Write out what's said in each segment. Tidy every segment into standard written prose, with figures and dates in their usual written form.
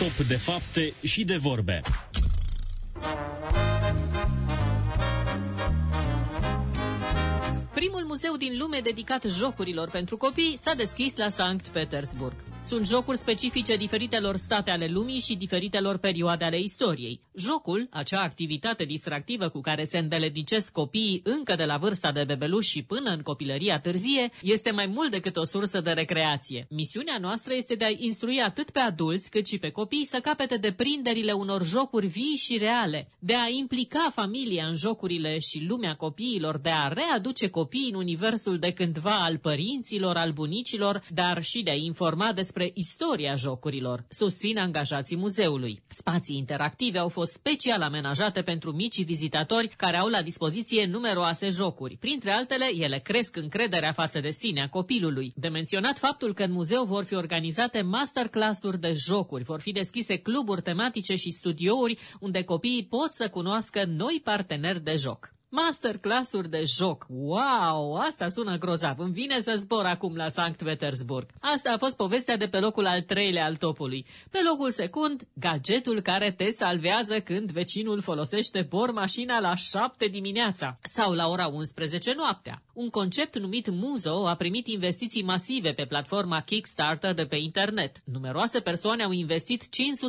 Top de fapte și de vorbe. Primul muzeu din lume dedicat jocurilor pentru copii s-a deschis la Sankt Petersburg. Sunt jocuri specifice diferitelor state ale lumii și diferitelor perioade ale istoriei. Jocul, acea activitate distractivă cu care se îndeletnicesc copiii încă de la vârsta de bebeluș și până în copilăria târzie, este mai mult decât o sursă de recreație. Misiunea noastră este de a instrui atât pe adulți cât și pe copii să capete deprinderile unor jocuri vii și reale, de a implica familia în jocurile și lumea copiilor, de a readuce copiii în universul de cândva al părinților, al bunicilor, dar și de a informa despre istoria jocurilor, susțin angajații muzeului. Spații interactive au fost special amenajate pentru micii vizitatori care au la dispoziție numeroase jocuri. Printre altele, ele cresc încrederea față de sine a copilului. De menționat faptul că în muzeu vor fi organizate masterclass-uri de jocuri, vor fi deschise cluburi tematice și studiouri unde copiii pot să cunoască noi parteneri de joc. Masterclass-uri de joc. Wow, asta sună grozav. Îmi vine să zbor acum la Sankt Petersburg. Asta a fost povestea de pe locul al 3-lea al topului. Pe locul secund, gadgetul care te salvează când vecinul folosește bormașina la 7 dimineața sau la ora 11 noaptea. Un concept numit Muzo a primit investiții masive pe platforma Kickstarter de pe internet. Numeroase persoane au investit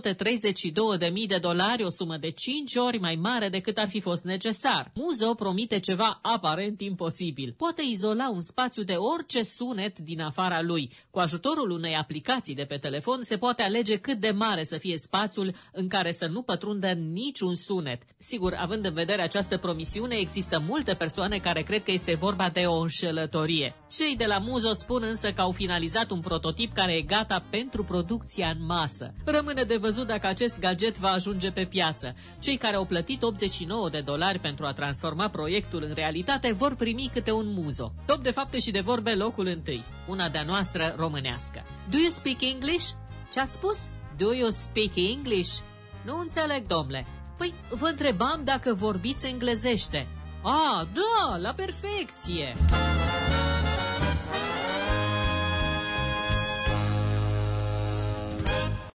$532.000, o sumă de 5 ori mai mare decât ar fi fost necesar. Muzo promite ceva aparent imposibil. Poate izola un spațiu de orice sunet din afara lui. Cu ajutorul unei aplicații de pe telefon se poate alege cât de mare să fie spațiul în care să nu pătrundă niciun sunet. Sigur, având în vedere această promisiune, există multe persoane care cred că este vorba de o înșelătorie. Cei de la Muzo spun însă că au finalizat un prototip care e gata pentru producția în masă. Rămâne de văzut dacă acest gadget va ajunge pe piață. Cei care au plătit $89 pentru a transforma proiectul în realitate vor primi câte un Muzo. Top de fapte și de vorbe, locul întâi. Una de-a noastră românească. Do you speak English? Ce-ați spus? Do you speak English? Nu înțeleg, domnule. Păi, vă întrebam dacă vorbiți englezește. Ah, da, la perfecție!